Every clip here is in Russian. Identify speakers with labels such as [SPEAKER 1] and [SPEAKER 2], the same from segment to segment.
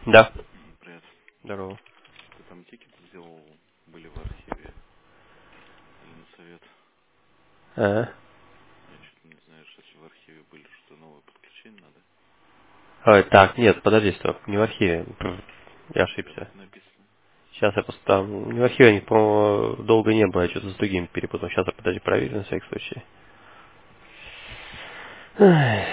[SPEAKER 1] Да.
[SPEAKER 2] Привет.
[SPEAKER 1] Здорово.
[SPEAKER 2] Ты там тикет сделал, были в архиве или на совет?
[SPEAKER 1] А.
[SPEAKER 2] Я что-то не знаю, что если в архиве были, что новое подключение надо.
[SPEAKER 1] Ой, так, нет, подожди, стоп, не в архиве. Я
[SPEAKER 2] У тебя
[SPEAKER 1] ошибся.
[SPEAKER 2] так написано.
[SPEAKER 1] Сейчас я просто там, не в архиве, они, по-моему, долго не было, я что-то с другим перепутал. Сейчас я, подожди, проверю на всякий случай. Ай.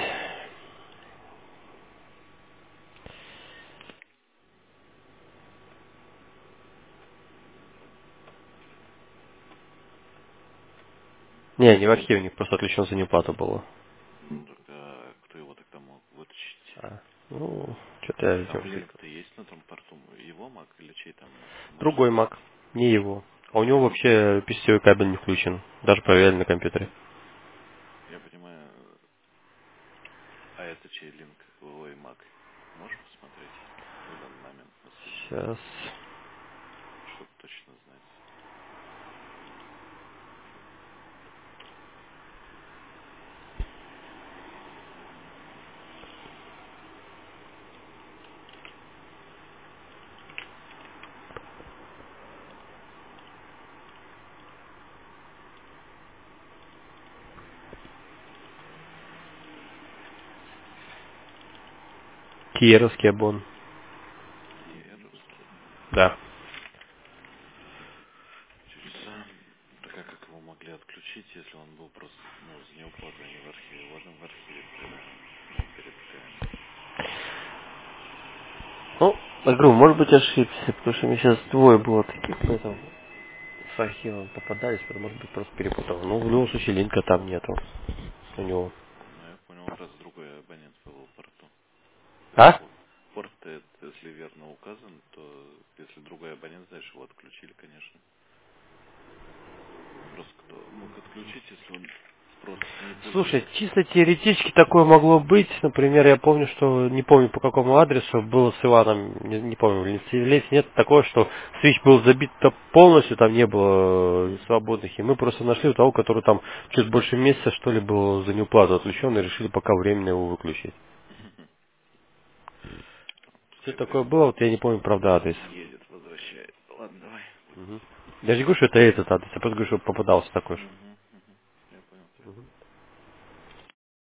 [SPEAKER 1] Не в архиве, у них просто отключен за неуплату было.
[SPEAKER 2] Ну тогда кто его тогда мог вытащить?
[SPEAKER 1] А. Ну, что-то я
[SPEAKER 2] Там
[SPEAKER 1] видел.
[SPEAKER 2] линк-то есть на том порту? Его маг или чей там маг? Можешь
[SPEAKER 1] Другой
[SPEAKER 2] сказать?
[SPEAKER 1] Mac, не его. А у него вообще письевой кабель не включен. Даже проверили на компьютере.
[SPEAKER 2] Я понимаю, а это чей линк? Ой, маг. Можешь посмотреть на данный момент на случай?
[SPEAKER 1] Сейчас.
[SPEAKER 2] Чтобы точно знать.
[SPEAKER 1] Киеровский обон.
[SPEAKER 2] Киеровский.
[SPEAKER 1] Да.
[SPEAKER 2] Чудеса. Так а как его могли отключить, если он был просто, ну, за неуплату, а не в архиве? Ладно, в архиве проверим. Ну, перетыкаем.
[SPEAKER 1] Ну, я говорю, может быть ошибся, потому что мне сейчас двое было таких, поэтому с архивом попадались, потому может быть просто перепутал. Ну, в любом случае линка там нету. У него.
[SPEAKER 2] Ну, я понял, раз другой абонент был в порту.
[SPEAKER 1] А?
[SPEAKER 2] Порт, если верно указан, то если другой абонент, знаешь, его отключили, конечно. Просто кто мог отключить, если он просто не
[SPEAKER 1] Слушай,
[SPEAKER 2] пользовался?
[SPEAKER 1] чисто теоретически такое могло быть. Например, я помню, что не помню по какому адресу было с Иваном, не помню, или нет такое, что свич был забит полностью, там не было свободных, и мы просто нашли у того, который там чуть больше месяца, что ли, был за неуплату отключен, и решили пока временно его выключить. Что
[SPEAKER 2] Пускай
[SPEAKER 1] такое было, вот я не помню, правда, адрес.
[SPEAKER 2] едет, возвращает. Ладно, давай.
[SPEAKER 1] Мгм. Я же не говорю, что это этот адрес, я просто говорю, что попадался такой же.